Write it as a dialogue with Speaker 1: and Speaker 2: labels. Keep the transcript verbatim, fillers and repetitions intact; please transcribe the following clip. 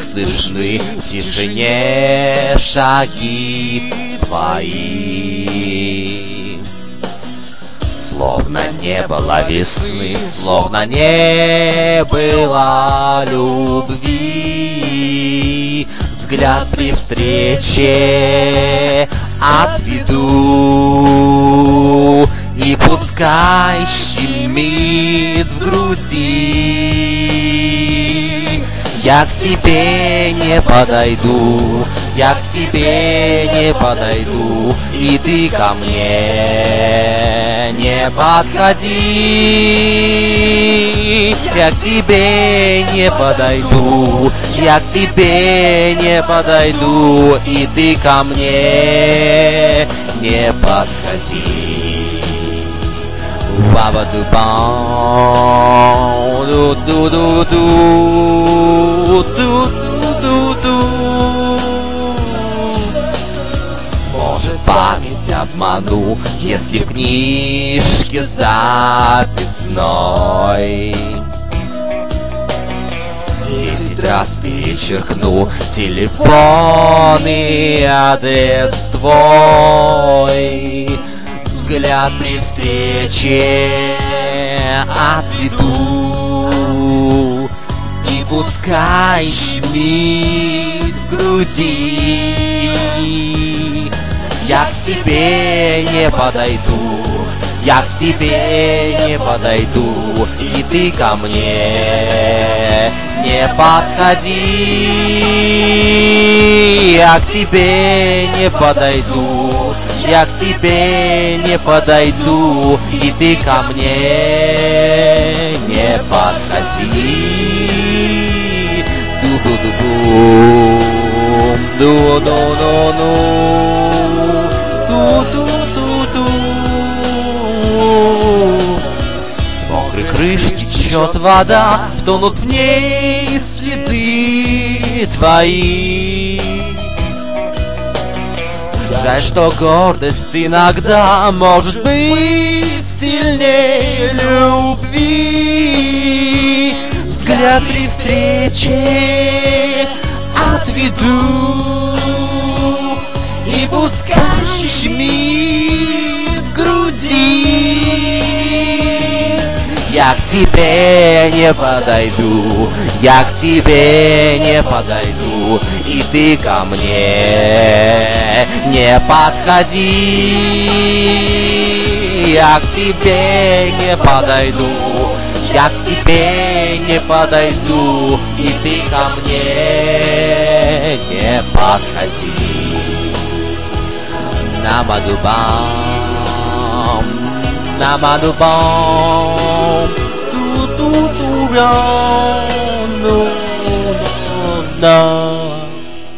Speaker 1: слышны в тишине шаги твои. Словно не было весны, словно не было любви. Взгляд при встрече отведу, и пускай щемит в груди. Я к тебе не подойду, я к тебе не подойду, и ты ко мне не подходи. Я к тебе не подойду, я к тебе не подойду, и ты ко мне не подходи. Ба-ба-ду-бам, ду-ду-ду-ду, ду-ду-ду-ду. Может, память обману, если в книжке записной десять раз перечеркну телефон и адрес твой. Взгляд при встрече отведу, и пускай щемит в груди. Я к тебе не подойду, я к тебе не подойду, и ты ко мне не подходи. Я к тебе не подойду, я к тебе не подойду, и ты ко мне не подходи. Ду-ду-ду-бум, ду-ду-ду-ду, ду-ду-ду-ду. С мокрой крыши течет вода, втонут в ней следы твои. Жаль, что гордость иногда может быть сильнее любви. Взгляд при встрече отведу, и пускай щемит в груди. Я к тебе не подойду, я к тебе не подойду, и ты ко мне не подходи. Я к тебе не подойду, я к тебе не подойду, и ты ко мне не подходи. Намадубам, намадубам, ту-ту-ту-ран, ну, ну, ну.